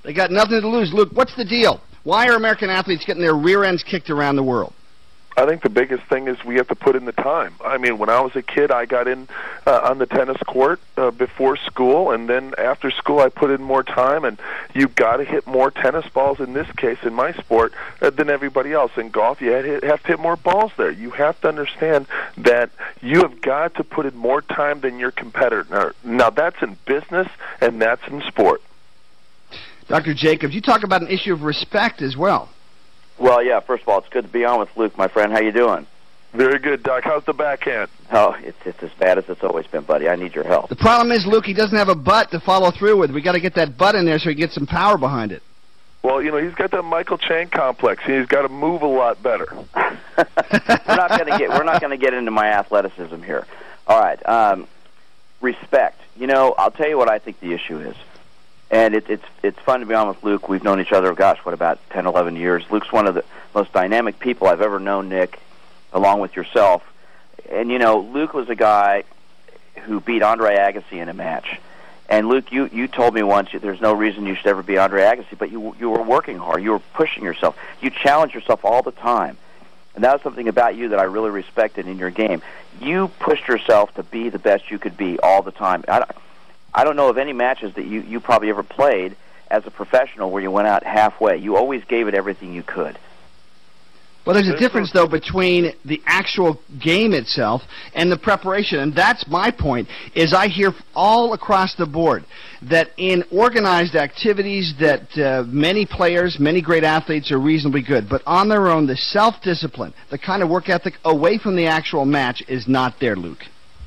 They got nothing to lose. Luke, what's the deal? Why are American athletes getting their rear ends kicked around the world? I think the biggest thing is we have to put in the time. I mean, when I was a kid, I got in on the tennis court before school, and then after school I put in more time, and you've got to hit more tennis balls, in this case, in my sport, than everybody else. In golf, you have to hit more balls there. You have to understand that you have got to put in more time than your competitor. Now that's in business, and that's in sport. Dr. Jacobs, you talk about an issue of respect as well. Well, yeah, first of all, it's good to be on with Luke, my friend. How you doing? Very good, Doc. How's the backhand? Oh, it's as bad as it's always been, buddy. I need your help. The problem is, Luke, he doesn't have a butt to follow through with. We got to get that butt in there so he gets some power behind it. Well, you know, he's got that Michael Chang complex. He's got to move a lot better. We're not going to get into my athleticism here. All right. Respect. You know, I'll tell you what I think the issue is. And it's fun to be on with Luke. We've known each other, gosh, about 10, 11 years. Luke's one of the most dynamic people I've ever known, Nick, along with yourself. And, you know, Luke was a guy who beat Andre Agassi in a match. And, Luke, you told me once there's no reason you should ever be Andre Agassi, but you were working hard. You were pushing yourself. You challenged yourself all the time. And that was something about you that I really respected in your game. You pushed yourself to be the best you could be all the time. I don't know of any matches that you probably ever played as a professional where you went out halfway. You always gave it everything you could. Well, there's a difference, though, between the actual game itself and the preparation, and that's my point, is I hear all across the board that in organized activities that many players, many great athletes are reasonably good, but on their own, the self-discipline, the kind of work ethic away from the actual match is not there, Luke.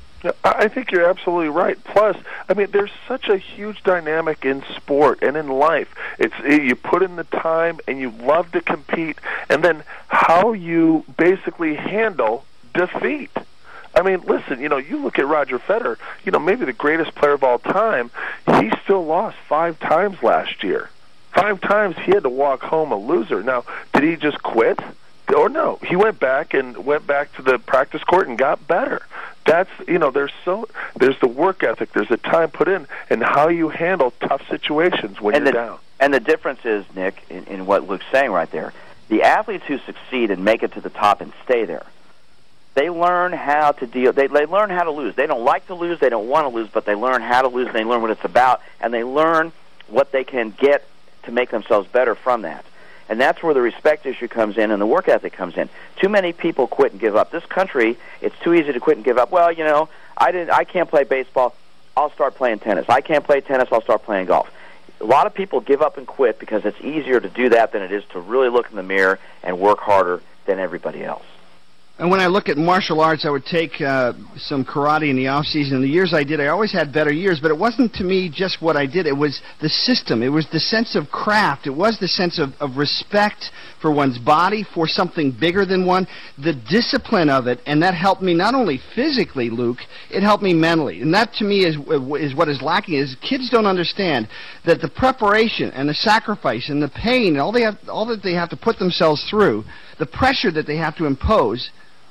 I think you're absolutely right. Plus, I mean, there's such a huge dynamic in sport and in life. It's you put in the time and you love to compete, and then how you basically handle defeat. I mean, listen, you know, you look at Roger Federer, you know, maybe the greatest player of all time, he still lost 5 times last year. 5 times he had to walk home a loser. Now, did he just quit? Or no, he went back to the practice court and got better. That's, you know, there's the work ethic, there's the time put in, and how you handle tough situations when you're down. And the difference is, Nick, in what Luke's saying right there, the athletes who succeed and make it to the top and stay there, they learn how to deal. They learn how to lose. They don't like to lose. They don't want to lose, but they learn how to lose. And they learn what it's about, and they learn what they can get to make themselves better from that. And that's where the respect issue comes in and the work ethic comes in. Too many people quit and give up. This country, it's too easy to quit and give up. Well, you know, I can't play baseball. I'll start playing tennis. I can't play tennis. I'll start playing golf. A lot of people give up and quit because it's easier to do that than it is to really look in the mirror and work harder than everybody else. And when I look at martial arts, I would take some karate in the off-season. In the years I did, I always had better years, but it wasn't to me just what I did. It was the system. It was the sense of craft. It was the sense of respect for one's body, for something bigger than one, the discipline of it, and that helped me not only physically, Luke, it helped me mentally. And that, to me, is what is lacking, is kids don't understand that the preparation and the sacrifice and the pain, and all that they have to put themselves through, the pressure that they have to impose,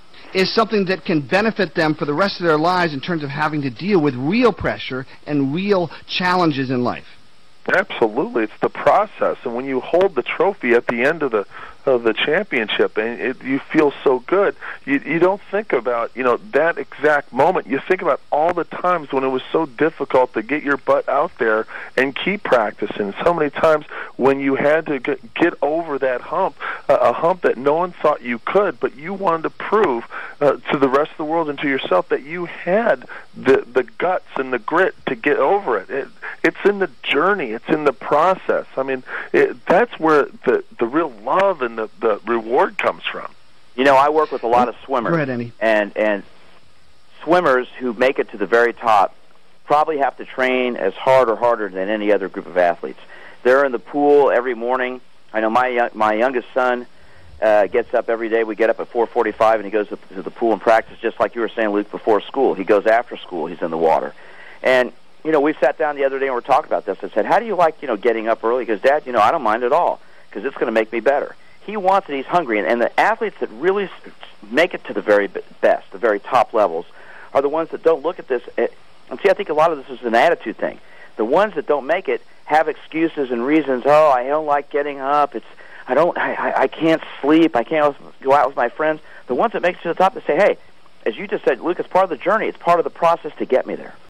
is something that can benefit them for the rest of their lives in terms of having to deal with real pressure and real challenges in life. Absolutely. It's the process. And when you hold the trophy at the end of the championship and you feel so good, you don't think about, you know, that exact moment. You think about all the times when it was so difficult to get your butt out there and keep practicing. So many times when you had to get over that hump, a hump that no one thought you could, but you wanted to prove to the rest of the world and to yourself that you had the guts and the grit to get over it. It's in the journey. It's in the process. I mean, that's where the real love and the reward comes from. You know, I work with a lot of swimmers. Go ahead, Andy. And swimmers who make it to the very top probably have to train as hard or harder than any other group of athletes. They're in the pool every morning. I know my youngest son gets up every day. We get up at 4:45, and he goes to the pool and practice, just like you were saying, Luke, before school. He goes after school. He's in the water. And, you know, we sat down the other day and we were talking about this. I said, how do you like, you know, getting up early? He goes, Dad, you know, I don't mind at all because it's going to make me better. He wants it. He's hungry. And the athletes that really make it to the very best, the very top levels, are the ones that don't look at this. And see, I think a lot of this is an attitude thing. The ones that don't make it have excuses and reasons. Oh, I don't like getting up. I can't sleep. I can't go out with my friends. The ones that make it to the top, they say, hey, as you just said, Luke, it's part of the journey. It's part of the process to get me there.